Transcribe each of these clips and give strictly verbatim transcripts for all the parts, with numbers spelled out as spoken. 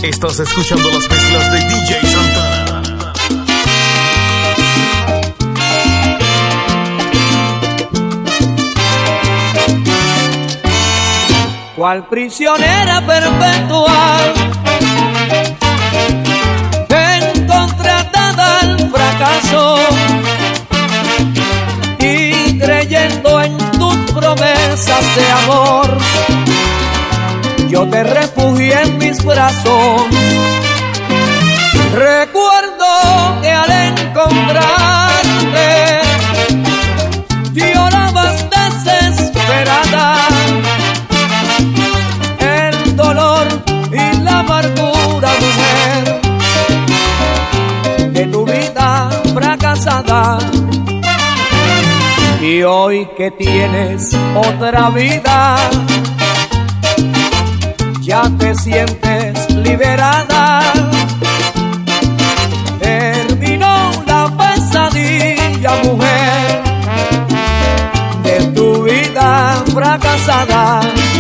Estás escuchando las mezclas de D J Santana. Cual prisionera perpetua, contratada al fracaso, y creyendo en tus promesas de amor, yo te refugié en mis brazos. Recuerdo que al encontrarte llorabas desesperada, el dolor y la amargura, mujer, de tu vida fracasada. Y hoy que tienes otra vida, ya te sientes liberada. Terminó la pesadilla, mujer, de tu vida fracasada.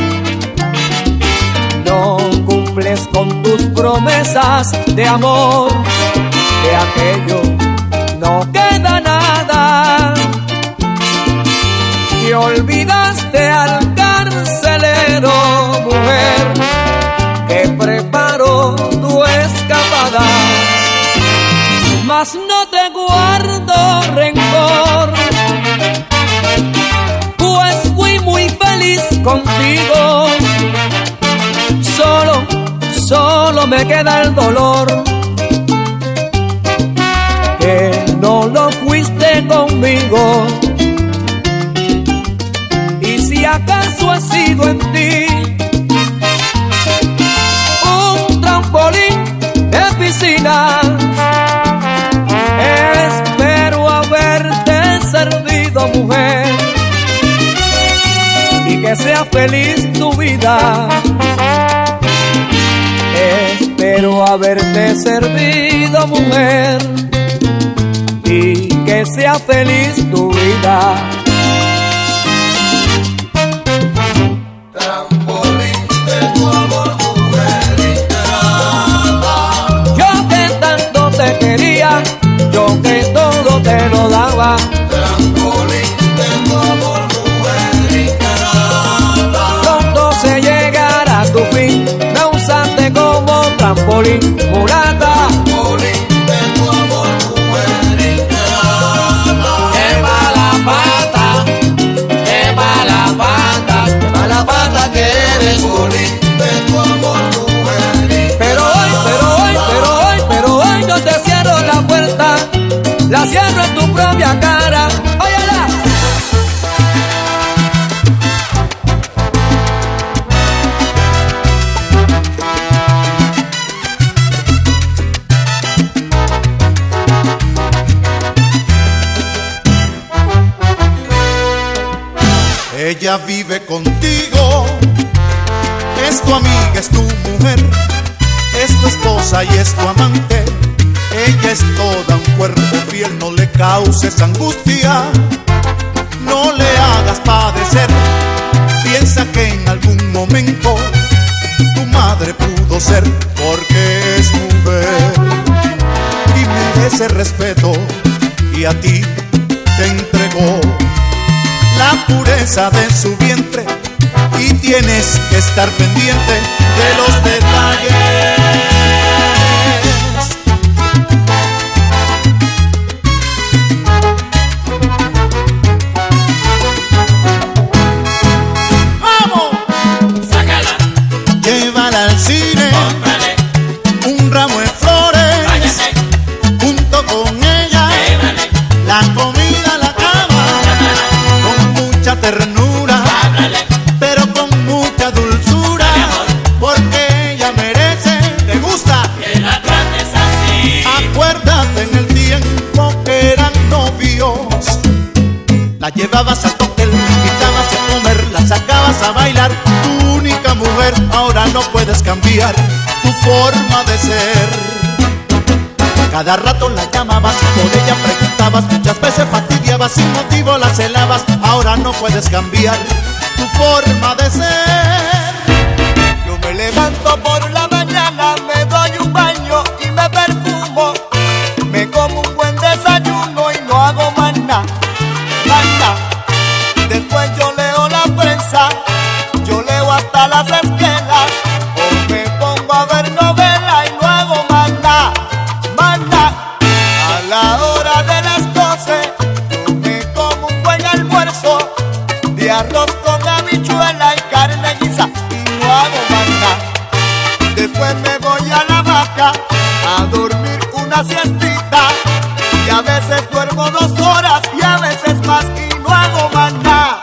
No cumples con tus promesas de amor, de aquello no queda nada. Y olvidaste al carcelero, mujer, que preparó tu escapada. Mas no te guardo rencor, pues fui muy feliz contigo. Solo, solo me queda el dolor, que no lo fuiste conmigo. Y si acaso he sido en ti un trampolín de piscina, espero haberte servido, mujer, y que sea feliz tu vida. Espero haberte servido, mujer, y que sea feliz tu vida. Trampolín de tu amor, mujer ingrata. Yo que tanto te quería, yo que todo te lo daba. Trampolín de tu amor, mujer ingrata. Pronto se llegará a tu fin, me usaste como trampolín, mulata. Trampolín de tu amor, mujer ingrata. Qué mala pata, qué mala pata, qué mala pata que eres. Trampolín de tu amor, mujer ingrata. Pero hoy, pero hoy, pero hoy, pero hoy yo te cierro la puerta, la cierro en tu propia cara. Óyala. Ella vive contigo, es tu amiga, es tu mujer, es tu esposa y es tu amante. Ella es toda un cuerpo fiel, no le causes angustia, no le hagas padecer. Piensa que en algún momento tu madre pudo ser, porque es mujer y merece respeto, y a ti te entregó la pureza de su vientre, y tienes que estar pendiente de los detalles. ¡Vamos! Sácala, Llévala al cine, cómprale, un ramo de flores, váyase, junto con ella, llévale, la comida, la cama, con mucha ternura, háblale, pero con mucha dulzura, mi amor, porque ella merece, te gusta. que la trates así. Acuérdate en el tiempo que eran novios, la llevabas al cóctel, la invitabas a comer, la sacabas a bailar. Tu única mujer, ahora no puedes cambiar tu forma de ser. Cada rato la llamabas y por ella preguntabas, muchas veces fastidiabas, sin motivo la celabas. Ahora no puedes cambiar tu forma de ser. Yo me levanto por la mañana, me doy un baño y me perfumo. Me como un buen desayuno y no hago más nada, más nada. Después yo leo la prensa, yo leo hasta las esquelas, o me pongo a ver novela y no hago más nada, más nada. A la hora de las doce, yo me como un buen almuerzo de arroz con habichuela y carne guisa y no hago más nada. Después me voy a la hamaca a dormir una siestita y a veces duermo dos horas y a veces más y no hago más nada.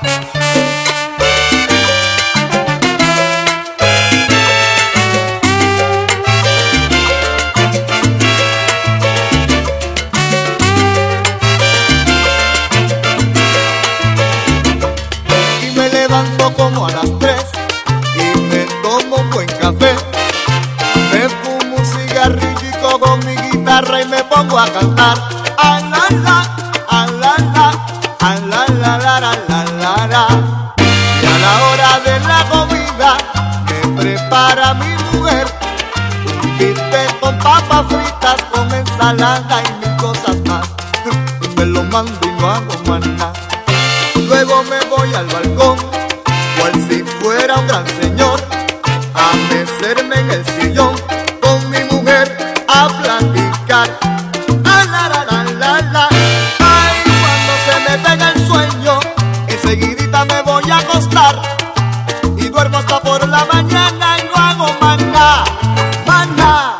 Y me levanto como a las tres y me tomo un buen café. Me fumo un cigarrillo y cojo mi guitarra y me pongo a cantar. A la la, a la la, a la la la la la la la. Y a la hora de la comida me prepara mi mujer un bistec con papas fritas, con ensalada y mil cosas más. Y me lo mando y no hago más nada. Luego me voy al balcón, cual si fuera un gran señor, a mecerme en el sillón con mi mujer a platicar. Ah, la, la, la, la, la. Ay, cuando se me pega el sueño, enseguidita me voy a acostar y duermo hasta por la mañana y no hago más nada, más nada.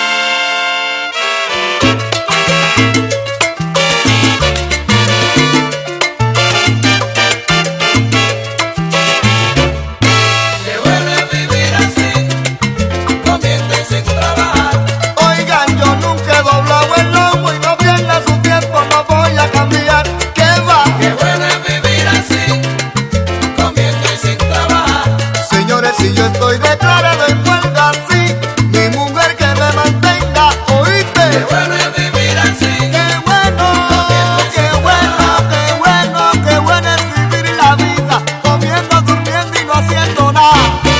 Qué bueno es vivir así, comiendo y sin trabajar. Oigan, yo nunca he doblado el lomo y no pierda su tiempo, no voy a cambiar. ¿Qué va? Qué bueno es vivir así, comiendo y sin trabajar. Señores, si yo estoy declarado en huelga, sí, mi mujer que me mantenga, ¿oíste? Qué bueno es vivir así, Qué bueno, qué bueno, qué bueno, qué bueno es vivir la vida, comiendo, durmiendo y no haciendo nada.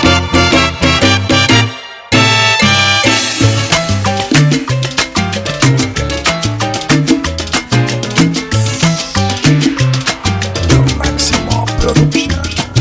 Máximo Production.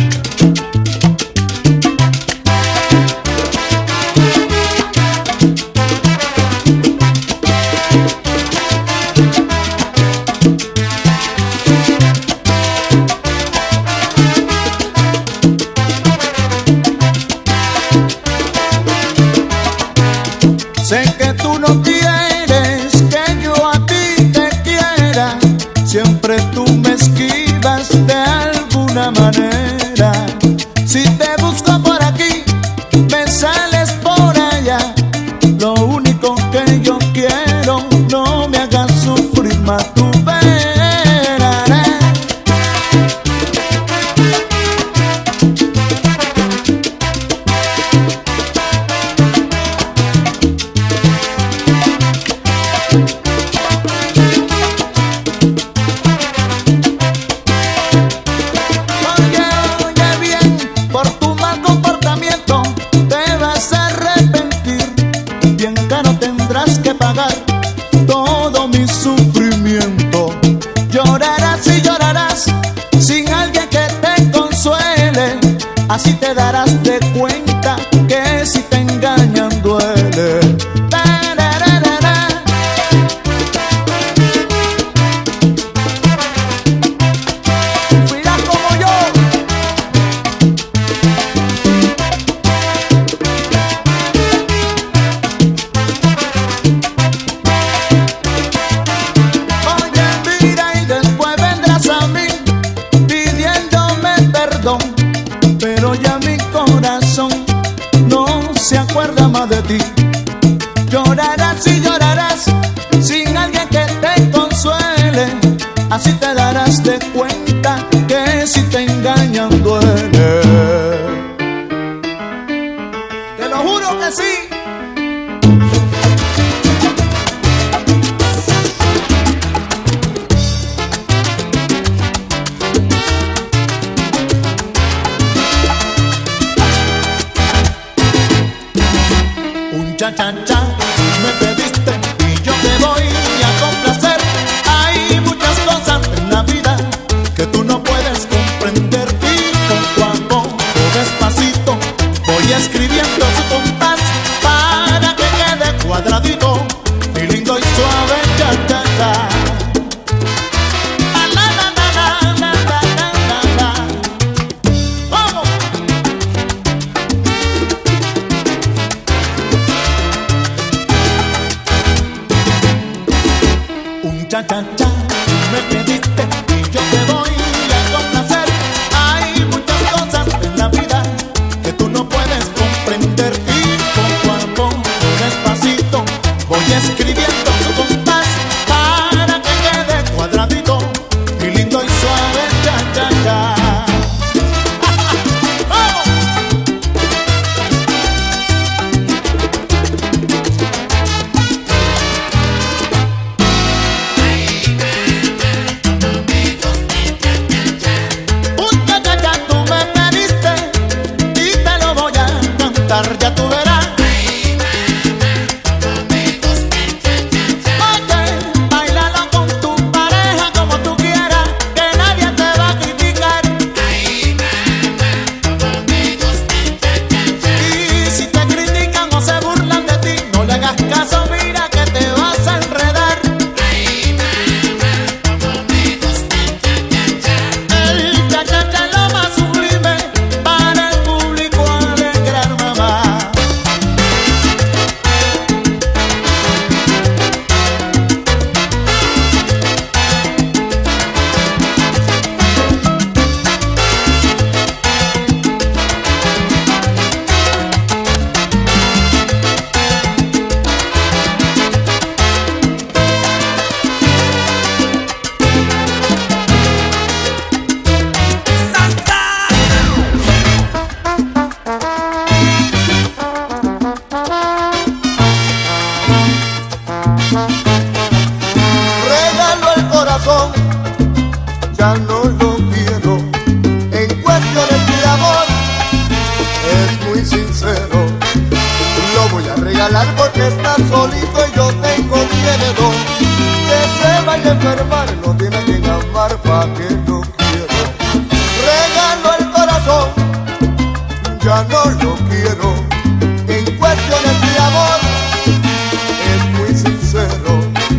Sé que tú no quieres que yo a ti te quiera, siempre tú me esquivas de alguna manera. Si te busco por aquí, me sales por allá. Lo único que yo quiero, no me hagas sufrir más, tú verás. Oye, oye bien, por tu mal comportamiento te vas a arrepentir. Bien caro tendrás que pagar todo mi sufrimiento. Llorarás y llorarás sin alguien que te consuele. Así te darás de cuenta que si te engañan duele. Tarararara. Mira como yo. Oye, mira, y después vendrás a mí pidiéndome perdón, pero ya mi corazón no se acuerda más de ti. Llorarás y llorarás sin alguien que te consuele. Así te darás de cuenta que si te engañan duele. Te lo juro que sí. cha cha cha, me pediste y yo te voy a complacer. Hay muchas cosas en la vida que tú no puedes comprender y poco a poco, despacito, voy escribiendo su compás para que quede cuadradito y lindo y suave, cha cha cha. Cha cha cha, me pediste y yo te voy a complacer. Hay muchas cosas en la vida que tú no puedes comprender y poco a poco, despacito, voy escribiendo tu compás para que quede cuadradito y lindo y suave, cha cha cha. Ya tú verás. Oye, bailalo con tu pareja como tú quieras, que nadie te va a criticar. Y si te critican o se burlan de ti, no le hagas caso, mira que te vas a enredar. El cha-cha-cha es lo más sublime para el público alegrar, mamá. Regalo el corazón, ya no lo quiero. En cuestiones de amor es muy sincero. Lo voy a regalar porque está solito y yo tengo miedo que se vaya a enfermar. No tiene a quien amar, pa' que lo quiero. Regalo el corazón, ya no lo quiero. En cuestiones de amor es muy sincero.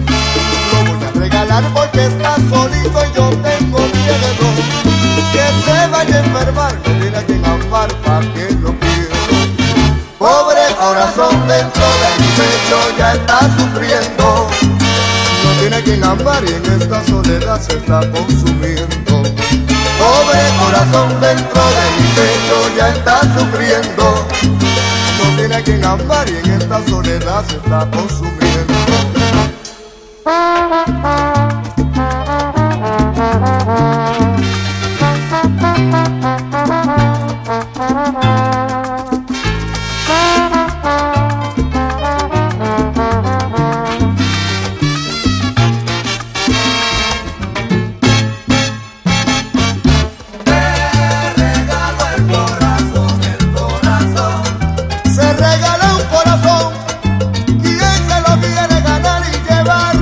Porque está solito y yo tengo miedo que se vaya a enfermar. No tiene a quien amar, pa' que lo quiero. Pobre corazón dentro de mi pecho ya está sufriendo. No tiene a quien amar y en esta soledad se está consumiendo. Pobre corazón dentro de mi pecho ya está sufriendo. No tiene a quien amar y en esta soledad se está consumiendo. Se regala un corazón, ¿quién se lo quiere ganar y llevar?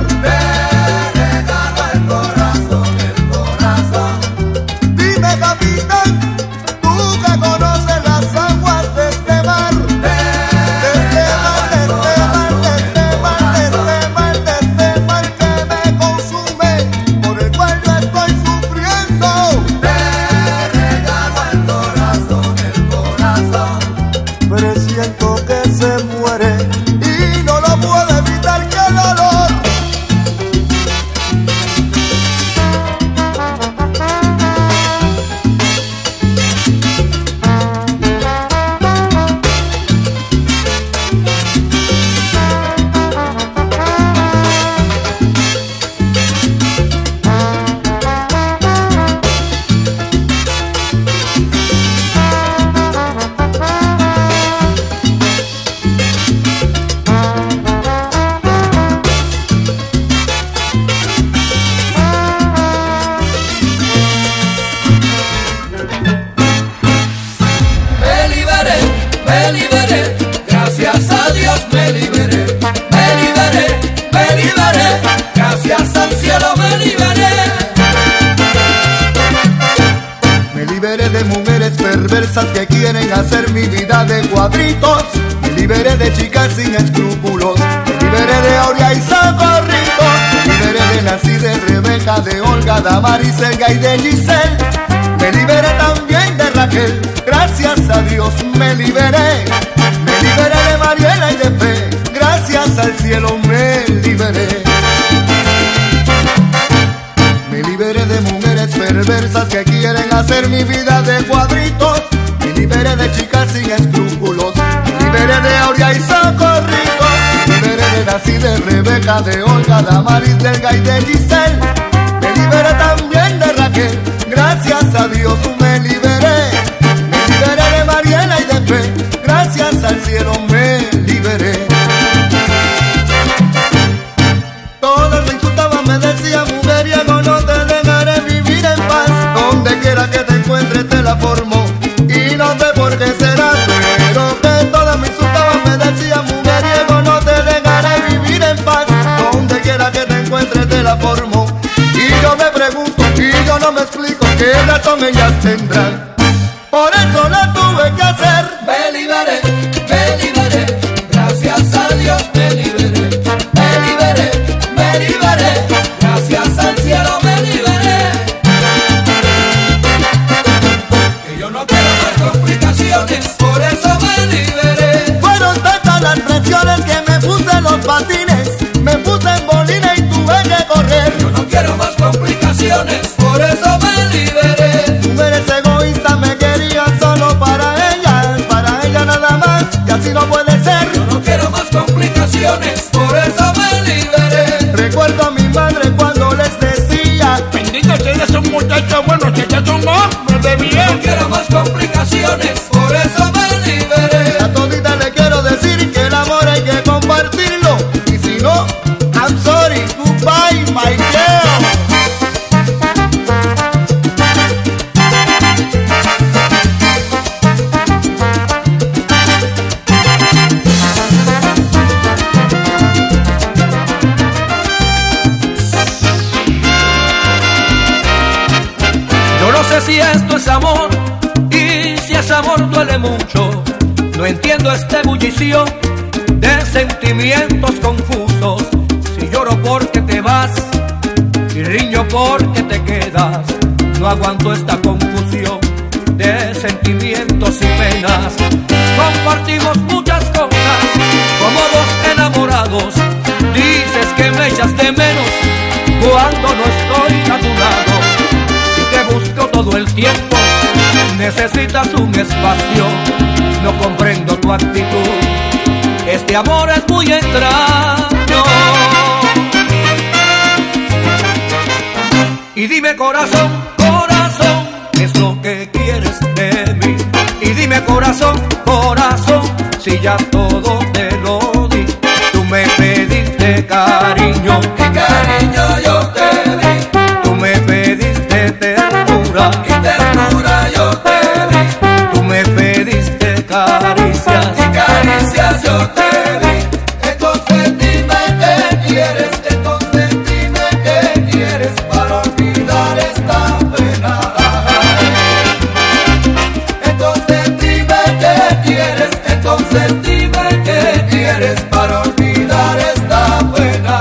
cuadritos, me liberé de chicas sin escrúpulos, me liberé de Oria y Socorrito, me liberé de Nancy, de Rebeca, de Olga, Damaris, Elga y de Giselle, me liberé también de Raquel, gracias a Dios me liberé, me liberé de Mariela y de Fe, gracias al cielo me liberé. Me liberé de mujeres perversas que quieren hacer mi vida de cuadritos, me liberé de chicas sin escrúpulos, me liberé de Oria y Socorrito, me liberé de Nancy, de Rebeca, de Olga, Damaris, de Elga y de Giselle, me liberé también de Raquel, gracias a Dios me liberé, me liberé de Mariela y de Fe, gracias al cielo me liberé. Todas me insultaban, me decían mujeriego, no te dejaré vivir en paz, donde quiera que te encuentres te la formo, y no sé por qué será, pero que todas me insultaban, me decían mujeriego, no te dejaré vivir en paz, donde quiera que te encuentres te la formo, y yo me pregunto, y yo no me explico, qué razón ellas tendrán, por eso la tuve que hacer. Me liberé, me liberé, gracias a Dios me liberé, me liberé, me liberé, gracias al cielo me liberé. Que yo no quiero más complicaciones, por eso me liberé. Fueron tantas las presiones que me puse en los patines, me puse en bolina y tuve que correr. Yo no quiero más complicaciones, por eso me liberé. Mujeres egoístas me querían solo para ellas, para ella nada más, y así no puede ser. Yo no quiero más complicaciones, por eso me liberé. Recuerdo a mi madre cuando les decía: bendito, ustedes son muchachos buenos, ustedes son hombres de bien. No quiero más complicaciones, por eso me liberé. A todita le quiero decir que el amor hay que compartirlo, y si no, I'm sorry, goodbye my girl. Si esto es amor y si es amor duele mucho, no entiendo esta ebullición de sentimientos confusos. Si lloro porque te vas y riño porque te quedas, no aguanto esta confusión de sentimientos y penas. Compartimos muchas cosas como dos enamorados, dices que me echas de menos cuando no estoy a tu lado. Te busco todo el tiempo, necesitas un espacio, no comprendo tu actitud, este amor es muy extraño. Y dime corazón, corazón, ¿qué es lo que quieres de mí? Y dime corazón, corazón, si ya todo te lo di, tú me pediste cariño, y cariño yo te di, tú me pediste ternura, y ternura yo te di, tú me pediste caricias, y caricias yo te di. Entonces dime qué quieres, entonces dime qué quieres para olvidar esta pena. Entonces dime qué quieres, entonces dime qué quieres para olvidar esta pena.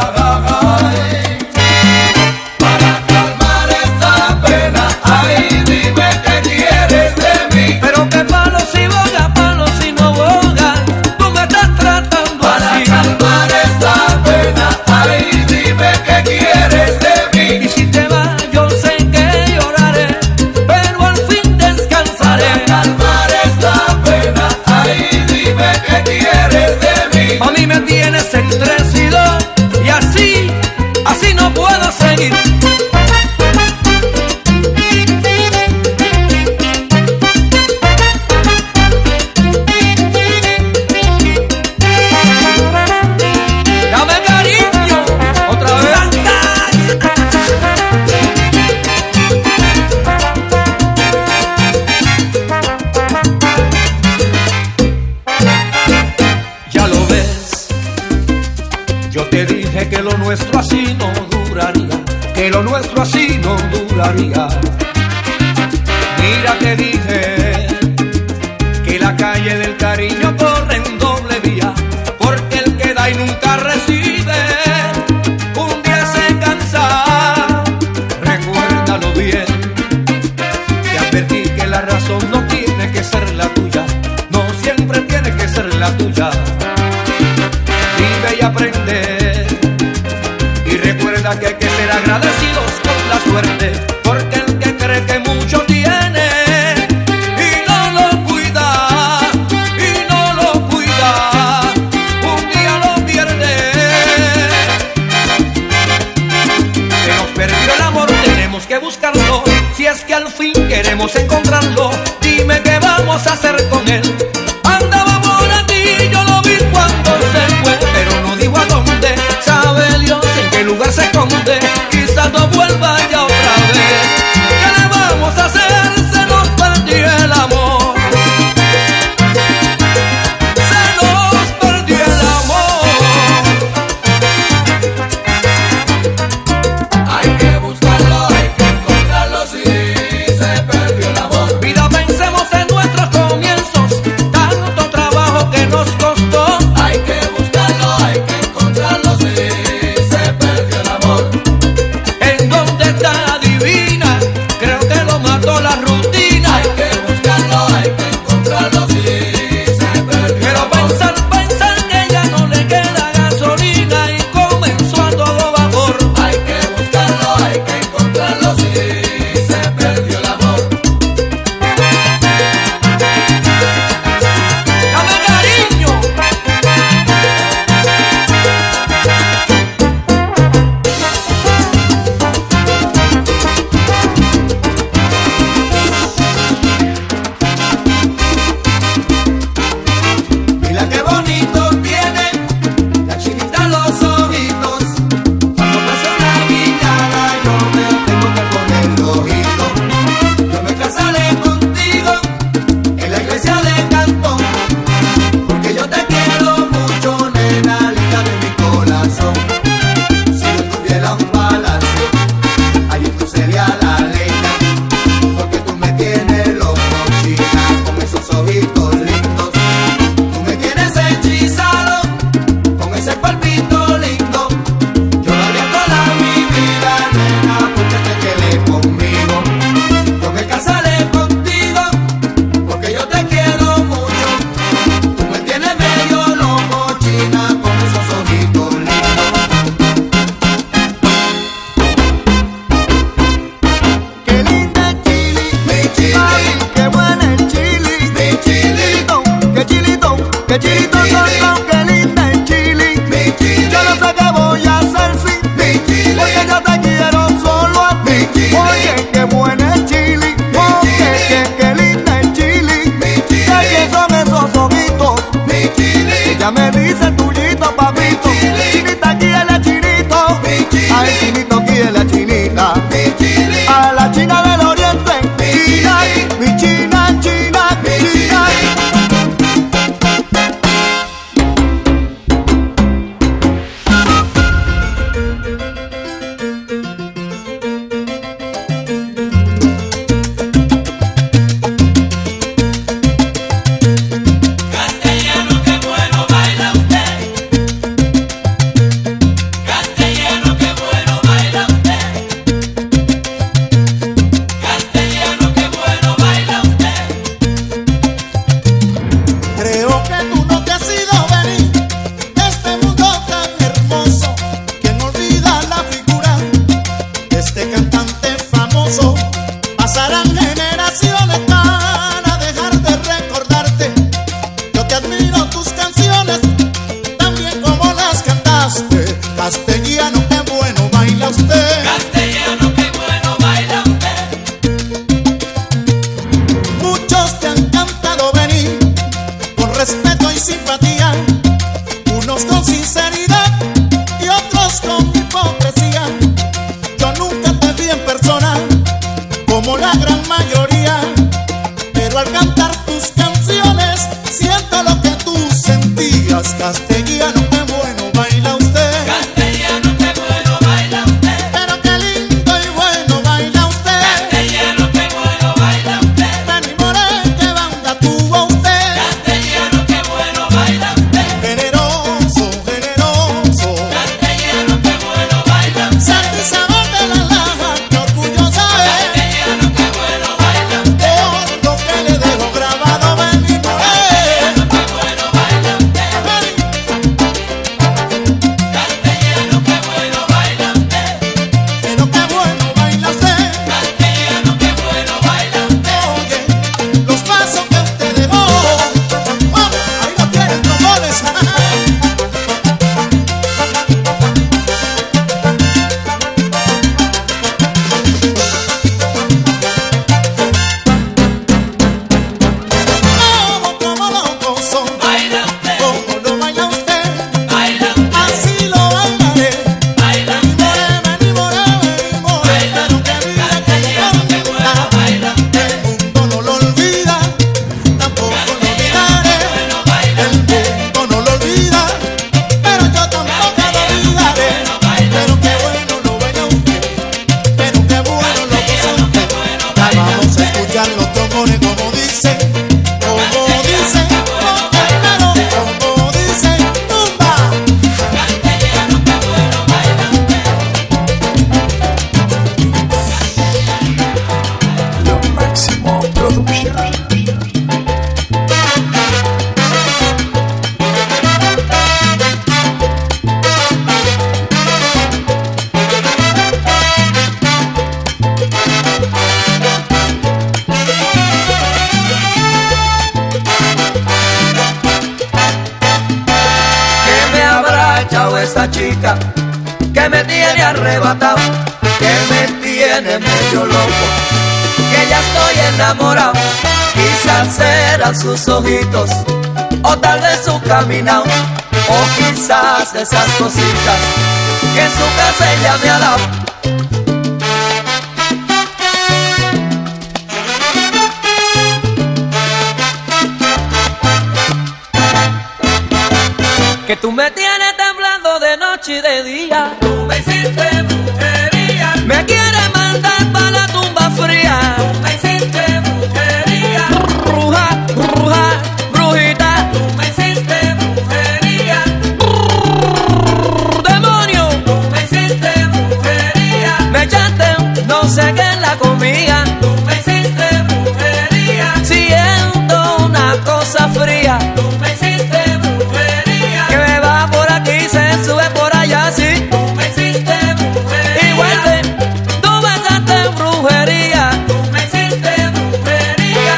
Para calmar esta pena, ay dime qué quieres de mí. Pero qué palo si boga, palo si no boga, tú me estás tratando Para así. calmar esta pena, ay dime qué quieres de mí. Y si te vas yo sé que lloraré, pero al fin descansaré. Para calmar esta pena, ay dime qué quieres de mí. A mí me tienes en tres y dos, y así, así no puedo seguir. Dame cariño, otra vez. Ya lo ves, yo te dije que lo nuestro así no duraría, que lo nuestro así no duraría. Mira, te dije que la calle del cariño vida. Vive y aprende, y recuerda que hay que ser agradecidos con la suerte, porque el que cree que mucho tiene y no lo cuida, y no lo cuida, un día lo pierde. Se nos perdió el amor, tenemos que buscarlo, si es que al fin queremos encontrarlo. Dime qué vamos a hacer con él. Andaba por aquí, yo lo vi cuando se fue, pero no digo a dónde. Sabe Dios en qué lugar se esconde, quizás no vuelva ya otra vez. ¿Qué le vamos a hacer? Se nos perdió el amor. Se nos perdió el amor. Hay que buscarlo, hay que encontrarlo, sí, se perdió el amor. Vida, pensemos en nuestros comienzos, tanto trabajo que nos costó. Hay que buscarlo, hay que encontrarlo, sí, se perdió el amor. ¿En dónde está Divina? Creo que lo mató la rutina. Hay que buscarlo, hay que encontrarlo, sí, se perdió el Pero amor. pensar, pensar que ya no le queda gasolina y comenzó a todo vapor. Hay que buscarlo, hay que encontrarlo, sí, se perdió el amor. ¡Dame cariño! Mira qué bonito tiene la chinita los ojitos. Cuando me hace una guiñada yo me tengo que poner ojito. Yo me casaré contigo en la iglesia de Cantón, porque yo te quiero mucho, nena linda de mi corazón. Si yo tuviera un palacio, allí tú serías la reina, porque tú me tienes loco, chica, con esos ojitos lindos. Tú me tienes hechizado con ese cuerpito lindo. Yo daría toda mi vida, nena, porque te quedes conmigo. Yo me casaré contigo porque yo te quiero mucho. Tú me tienes medio loco, china, con esos ojitos lindos. Qué linda Chili, Mi Chili, ay, qué buena el Chili, mi Chili, qué chilito, qué chilito, Mi Chili. no, no, qué linda el Chili. mi Chili, Yo no sé qué voy a hacer sin mi Chili, porque yo te quiero solo a ti. Mi Chili. Oye, qué buena el Chili, oye, Chili. qué, qué linda el Chili. Mi ¿De Chili. quién son esos ojitos? mi Chili, Ella me dice tuyito, papito. Mi Chili. Chinita, quiere chinito. Mi Chili. Ay, chinito, quiere chinita. mi Chili, A la China del Oriente, Mi China, Chili. mi China, China, Mi China. Castellano, qué bueno baila usted. Castellano, qué bueno baila usted. Castellano, qué bueno baila usted. Creo que tú no te has ido venir de este mundo tan hermoso. Quien olvida la figura de este cantante famoso. Pasarán generaciones para dejar de recordarte. Yo te admiro tus canciones, también como las cantaste. Castellano, qué bueno baila usted. Castellano, qué bueno baila usted. Muchos te han cantado venir con respeto y simpatía, unos con sinceridad y otros con hipocresía. Yo nunca te vi en persona como la gran mayoría, pero al cantar tus canciones siento lo que tú sentías. Castellano, qué bueno baila usted. Castellano, qué bueno baila usted. Pero qué lindo y bueno baila usted. Castellano, qué bueno baila usted. Me enamoré, qué banda tuvo usted. Castellano, qué bueno baila usted. Generoso, generoso. Castellano, qué bueno baila usted. Sal y sabor de la laja, qué orgullosa es. Castellano, qué bueno baila usted. Por lo que le dejo grabado en mi corazón. Castellano, qué bueno baila usted. ha echado esa chica que me tiene arrebatado, que me tiene medio loco, que ya estoy enamorado. Quizás eran sus ojitos, o tal vez su caminado, o quizás esas cositas que en su casa ella me ha dado. Que tú me tienes temblando de noche y de día. Tú me hiciste brujería. Me quieres mandar para la tumba fría. Tú me hiciste brujería. Bruja, bruja, brujita. Tú me hiciste brujería. Demonio. Tú me hiciste brujería. Me echaste no sé qué en la comida. Tú me hiciste brujería. Siento una cosa fría. Tú me hiciste se sube por allá, sí. Tú me hiciste brujería. Y vuelve, tú me echaste brujería. Tú me hiciste brujería.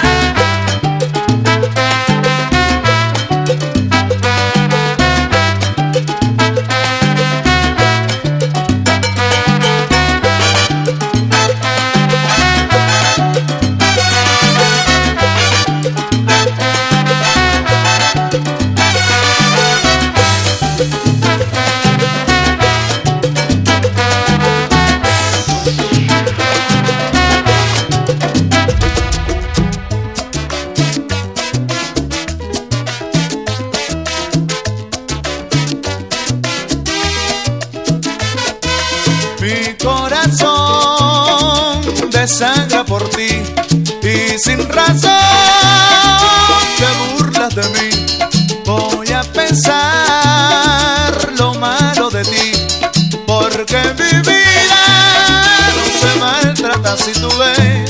Sangra por ti y sin razón te burlas de mí. Voy a pensar lo malo de ti, porque mi vida no se maltrata si tú ves.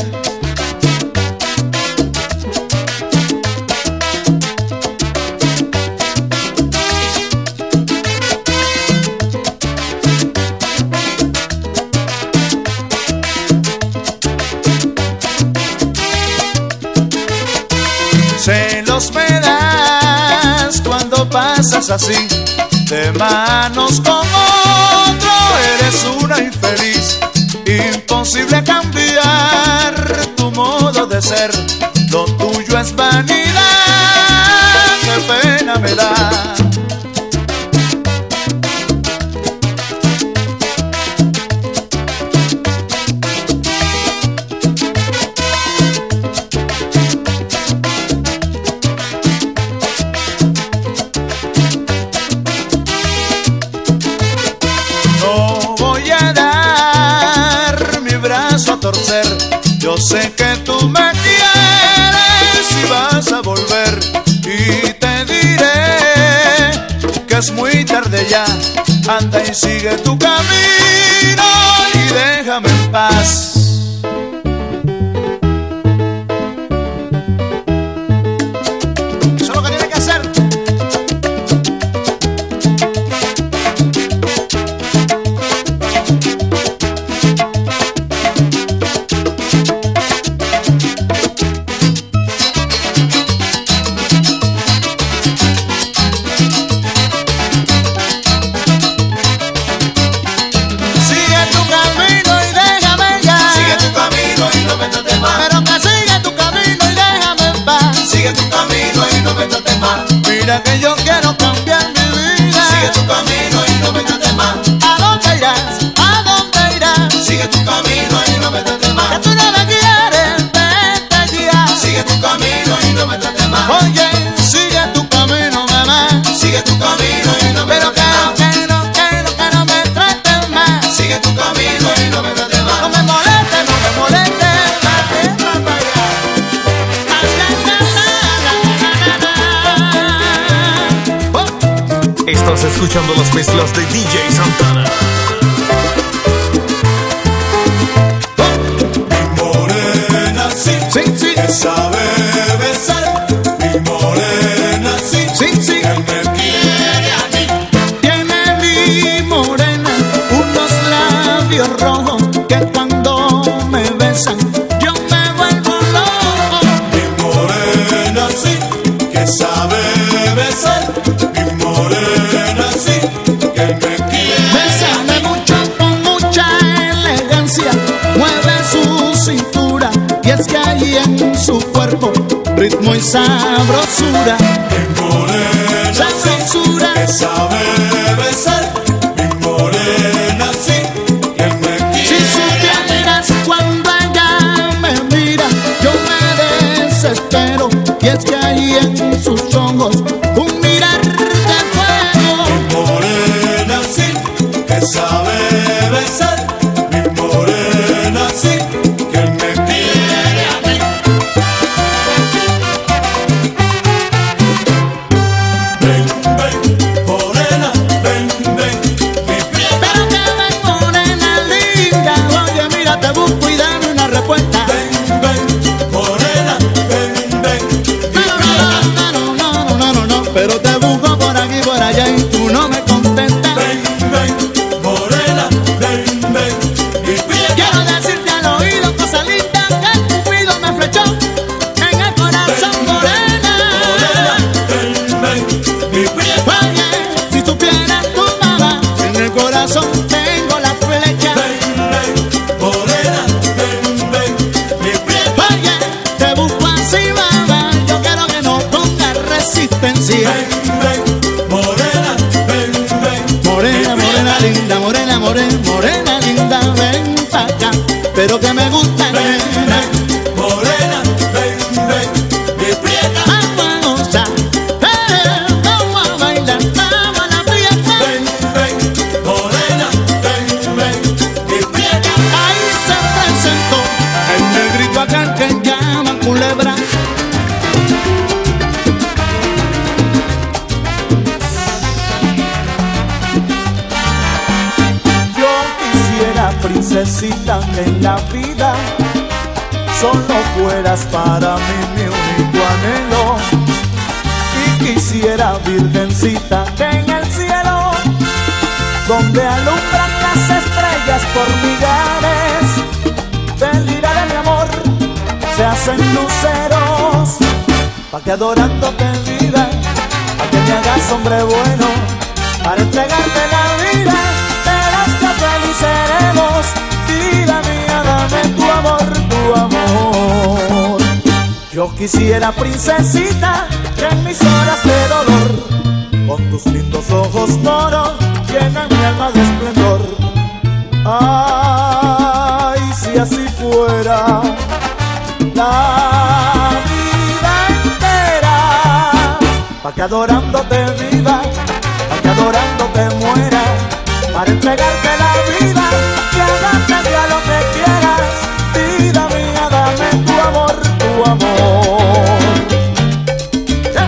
Celos me das cuando pasas así, de manos con otro. Eres una infeliz, imposible cambiar tu modo de ser. Lo tuyo es vanidad, qué pena me da. Torcer. Yo sé que tú me quieres y vas a volver, y te diré que es muy tarde ya. Anda y sigue tu camino y déjame en paz. Eso es lo que tiene que hacer. Mira que yo quiero cambiar mi vida. Sigue tu camino y no me trates más. ¿A dónde irás? ¿A dónde irás? Sigue tu camino y no me trates más. Que tú no me quieres, vete ya. Sigue tu camino y no me trates más. Oye, sigue tu camino, mamá. Sigue tu camino y no me Pero trates más. Pero que no, que no, que no me trates más. Sigue tu camino y no me trates más. No me molestes, no me molestes. Estás escuchando las mezclas de D J Santana. Mi morena sí, Sí, sí, que sabe besar. Mi morena sí, sí, sí. que me quiere a mí. Tiene mi morena unos labios rojos que cuando me besan yo me vuelvo loco. Mi morena sí, que sabe besar. Mi morena sí, ritmo y sabrosura. Mi morena, Sabrosura. que sabe besar. Mi morena, sí, que me quiere. Si supieras cuando ella me mira, yo me desespero. Y es que hay en sus ojos un mirar de fuego. Mi morena, sí, que sabe besar. Mi morena, sí, que me quiere a mí. Ven, ven, morena, ven, ven, mi prieta. Pero que ven, morena linda, oye, mira, te busco y dame una respuesta. Ven, ven, morena, ven, ven, mi No, prieta. no, no, no, no, no, no, no, pero te busco por aquí y por allá y tú no me contestas. Ven, ven, morena, ven, ven, mi prieta. Quiero decirte al oído cosas lindas que el cupido me flechó en el corazón, morena. Morena, ven, ven, mi prieta. Oye, si supieras tu mamá, en el corazón tengo la flecha. Ven, ven, morena, ven, ven, mi prieta. Oye, te busco así, mamá, yo quiero que no pongas resistencia. Ven, ven, morena, ven, ven, Morena, morena linda, morena, morena, morena linda, ven pa' acá, pero que me gusta, ven, nena. ven, morena, ven, ven, mi prieta. Vamos a gozar, eh, vamos a bailar, vamos a la fiesta. Ven, ven, morena, ven, ven, mi prieta. Ahí se presentó el negrito acá que llaman culebra. Yo quisiera, princesita, que en la vida solo fueras para mí mi único anhelo. Y quisiera, virgencita, que en el cielo, donde alumbran las estrellas por millares, del lira de mi amor se hacen luceros, pa' que adorándote vida, pa' que me hagas hombre bueno, para entregarte la vida, verás que feliz seremos. Vida mía, dame tu amor, tu amor. Yo quisiera, princesita, que en mis horas de dolor, con tus lindos ojos moros, llenan mi alma de esplendor. Ay, si así fuera la vida entera, pa' que adorándote viva, pa' que adorándote muera, para entregarte la vida y hagarte ya lo que quieras. Vida mía, dame tu amor, tu amor. Yeah.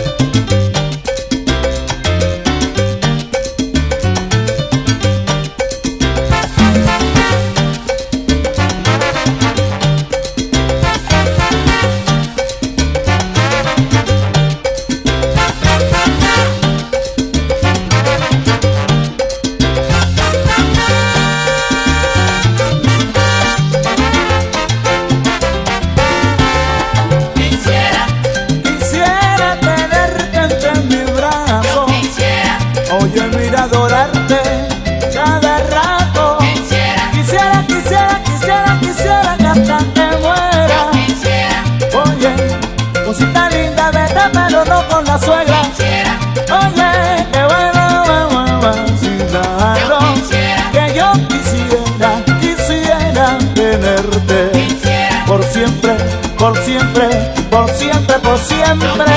Quisiera tenerte entre mis brazos, oye, mira, adorarte cada rato. Quisiera, quisiera, quisiera, quisiera que hasta te muera. Oye, cosita linda, vete, pero no con la suegra. Oye, que bueno, bueno, vacilarlo, que yo quisiera, quisiera tenerte por siempre, por siempre, por siempre, por siempre.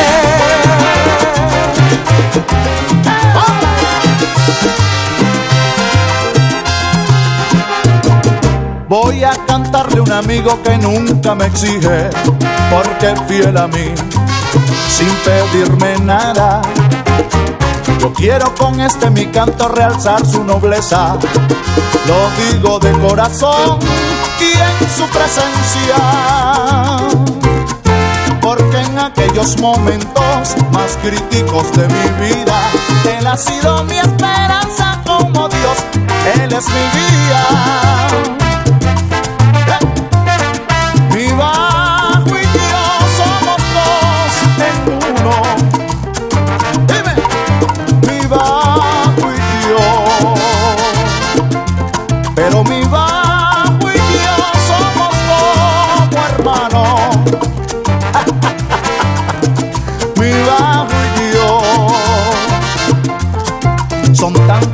Voy a cantarle a un amigo que nunca me exige, porque es fiel a mí, sin pedirme nada. Yo quiero con este mi canto realzar su nobleza, lo digo de corazón y en su presencia, porque en aquellos momentos más críticos de mi vida, Él ha sido mi esperanza como Dios, Él es mi guía. Mi bajo y yo somos dos en uno. Dime, mi bajo y yo, pero mi bajo y yo somos como hermanos.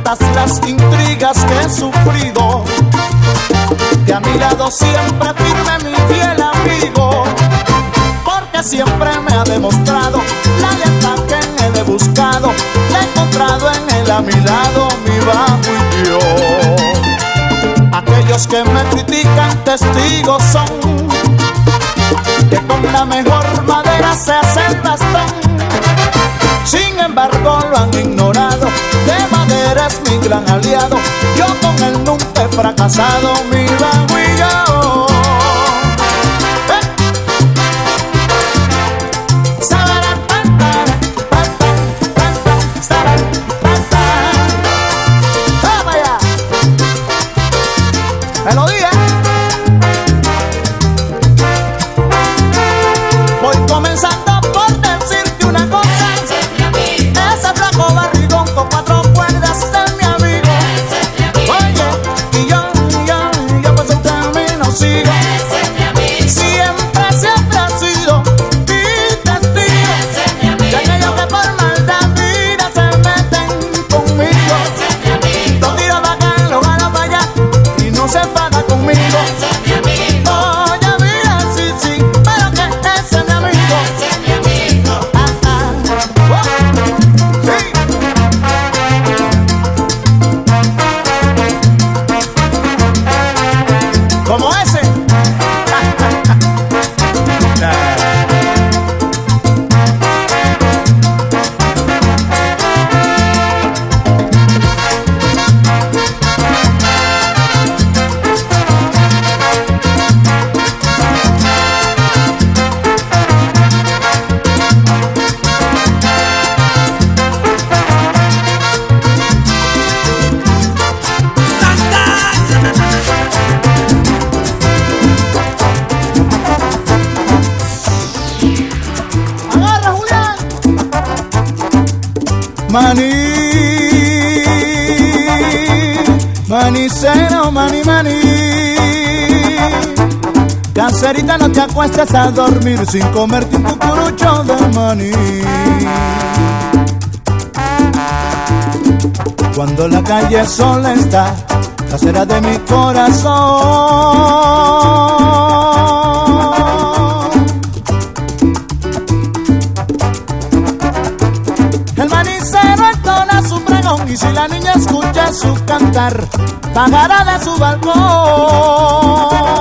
tantas las intrigas que he sufrido, que a mi lado siempre firme mi fiel amigo, porque siempre me ha demostrado la lealtad que en él he buscado, la he encontrado en él a mi lado, mi bajo y yo. Aquellos que me critican testigos son, que con la mejor madera se hace el bastón. Sin embargo lo han ignorado, de madera es mi gran aliado, yo con él nunca he fracasado, mi bajo y yo. Melodía. Voy comenzando por decirte una cosa. Ese flaco barrigón con cuatro cuerdas es mi amigo. Oye, y yo, yo, yo pues el camino sigo. Siempre, siempre ha sido mi testigo de aquellos que por maldad vida se meten conmigo. Los tiro para acá, los jalo para allá y no se enfada conmigo. Oye, mira, sí, sí, pero que ese es mi amigo. Ah, ah, oh, sí. Como ese. Agarra, Julián. Maní, manicero, maní, maní. Cancerita, no te acuestes a dormir sin comerte un cucurucho de maní. Cuando la calle sola está, casera de mi corazón. El manicero entona su pregón y si la niña escucha su cantar, bajará de su balcón.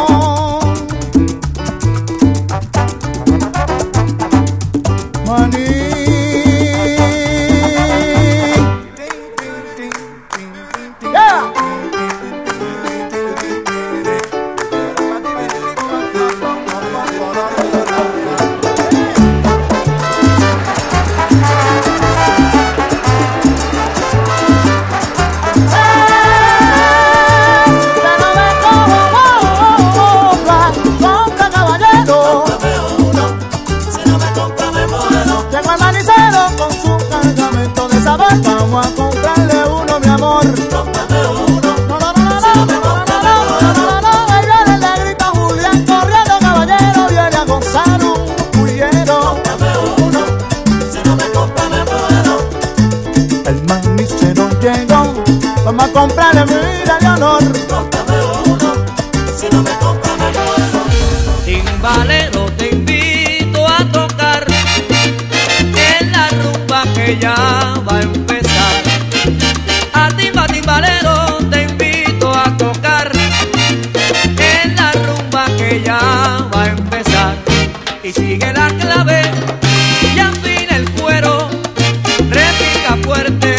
Maní. Yeah. Vamos a comprarle uno, mi amor. Cómprame uno. No, no, no, no, no, no, no, no, no, no. Ahí viene el negrito Julián corriendo, caballero, viene a gozar un cullero. Cómprame uno, si no me compras me muero. El manicero llegó, vamos a comprarle vida de honor. Cómprame uno, si no me compras me muero. Timbalero, te invito a tocar en la rumba que ya va a empezar. A timba, timbalero, te invito a tocar en la rumba que ya va a empezar. Y sigue la clave y afina el cuero, repica fuerte